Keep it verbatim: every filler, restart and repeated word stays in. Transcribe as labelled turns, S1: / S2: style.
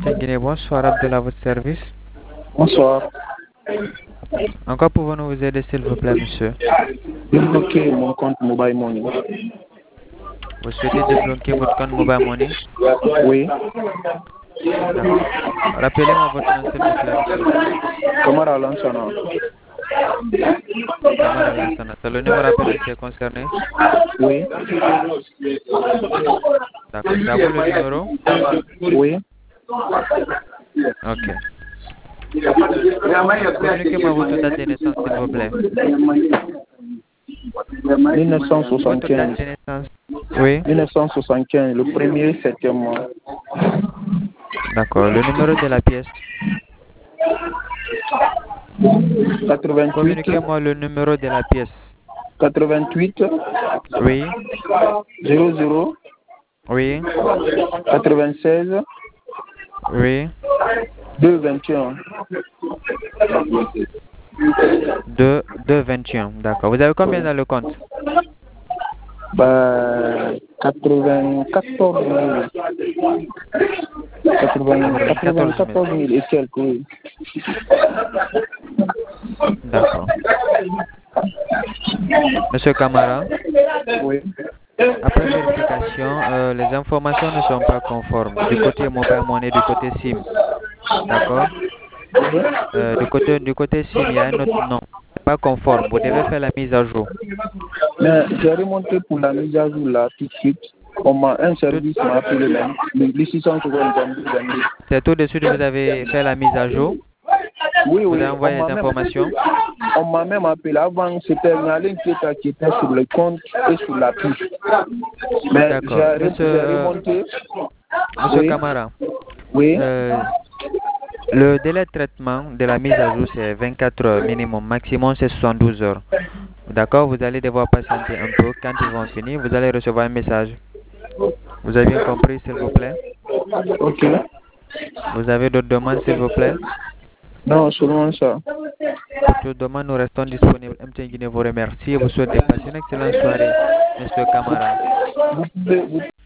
S1: M. Guinée, bonsoir, Abdel à votre service.
S2: Bonsoir.
S1: Encore pouvons-nous vous aider, s'il vous plaît, monsieur?
S2: Débloquer mon compte Mobile Money.
S1: Vous souhaitez débloquer votre compte Mobile Money?
S2: Oui.
S1: Rappelez-moi votre nom, s'il vous plaît, monsieur.
S2: Kamara Lansana.
S1: Kamara Lansana. C'est le numéro appelé qui est concerné?
S2: Oui.
S1: D'accord. C'est à vous le numéro?
S2: Oui.
S1: Ok. Communiquez-moi votre date de naissance, s'il vous plaît.
S2: mille neuf cent
S1: Votre
S2: soixante-quinze.
S1: date de naissance? Oui.
S2: mille neuf cent soixante-quinze, le premier septième mois.
S1: D'accord. Le numéro de la pièce?
S2: quatre-vingt-huit.
S1: Communiquez-moi le numéro de la pièce.
S2: quatre-vingt-huit.
S1: Oui.
S2: zéro zéro.
S1: Oui.
S2: quatre-vingt-seize.
S1: Oui.
S2: deux vingt et un.
S1: deux, deux, vingt et un. D'accord. Vous avez combien dans le compte?
S2: Bah, quatre-vingt-quatorze mille. quatre-vingt-quatorze mille et quelques. Oui.
S1: D'accord. Monsieur Camara?
S2: Oui.
S1: Après vérification, euh, les informations ne sont pas conformes du côté Mobile Money, du côté SIM. D'accord? Euh, du côté du côté SIM, il y a un autre nom. C'est pas conforme. Vous devez faire la mise à jour.
S2: Mais j'ai remonté pour la mise à jour là tout de suite. On m'a un service m'a appelé même. Le six cent vingt-deux.
S1: C'est tout de suite vous avez fait la mise à jour?
S2: Oui, oui.
S1: Vous avez envoyé
S2: On
S1: les
S2: m'a
S1: informations?
S2: même, on m'a même appelé avant, c'était Nalin qui était, qui était sur le compte et sur la piste. Mais
S1: D'accord.
S2: j'ai
S1: Monsieur,
S2: j'ai
S1: euh,
S2: remonté.
S1: Monsieur
S2: Oui.
S1: Camara,
S2: Oui.
S1: euh, le délai de traitement de la mise à jour c'est vingt-quatre heures minimum, maximum c'est soixante-douze heures. D'accord? Vous allez devoir patienter un peu. Quand ils vont finir, vous allez recevoir un message. Vous avez bien compris, s'il vous plaît?
S2: Ok.
S1: Vous avez d'autres demandes, s'il vous plaît?
S2: Non, seulement ça.
S1: Pour toute demande, nous restons disponibles. M T N Guinée vous remercie et vous souhaite de passer une excellente soirée, Monsieur Camara.
S2: Vous pouvez, vous